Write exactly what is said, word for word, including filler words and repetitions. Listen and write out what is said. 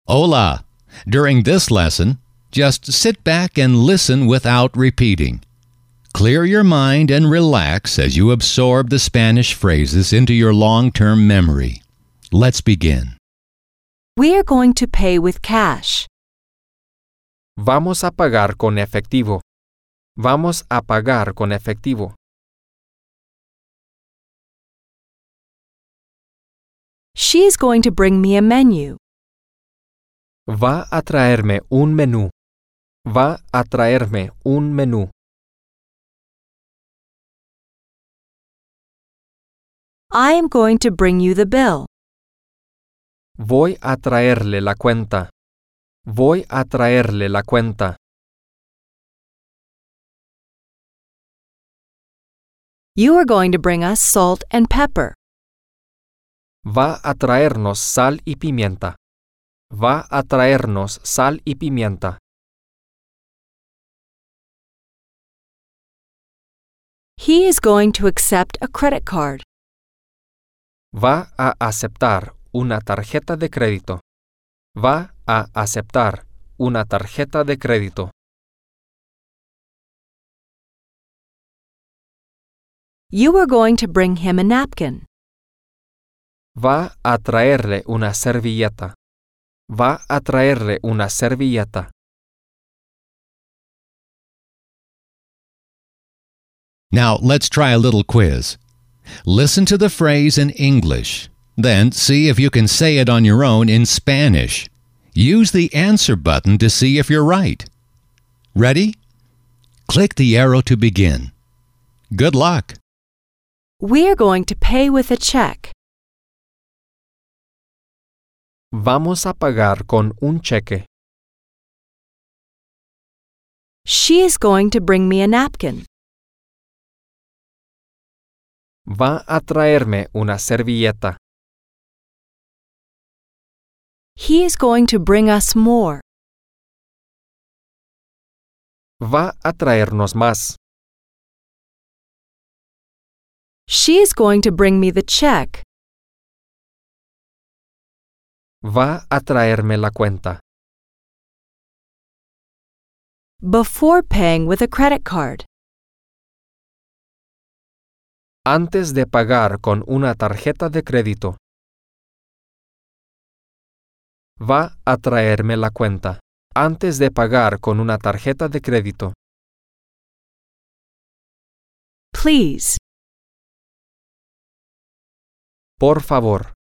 Hola! During this lesson, just sit back and listen without repeating. Clear your mind and relax as you absorb the Spanish phrases into your long-term memory. Let's begin. We are going to pay with cash. Vamos a pagar con efectivo. Vamos a pagar con efectivo. She is going to bring me a menu. Va a traerme un menú. Va a traerme un menú. I am going to bring you the bill. Voy a traerle la cuenta. Voy a traerle la cuenta. You are going to bring us salt and pepper. Va a traernos sal y pimienta. Va a traernos sal y pimienta. He is going to accept a credit card. Va a aceptar una tarjeta de crédito. Va a aceptar una tarjeta de crédito. You are going to bring him a napkin. Va a traerle una servilleta. Va a traerle una servilleta. Now, let's try a little quiz. Listen to the phrase in English. Then see if you can say it on your own in Spanish. Use the answer button to see if you're right. Ready? Click the arrow to begin. Good luck. We are going to pay with a check. Vamos a pagar con un cheque. She is going to bring me a napkin. Va a traerme una servilleta. He is going to bring us more. Va a traernos más. She is going to bring me the check. Va a traerme la cuenta. Before paying with a credit card. Antes de pagar con una tarjeta de crédito. Va a traerme la cuenta. Antes de pagar con una tarjeta de crédito. Please. Por favor.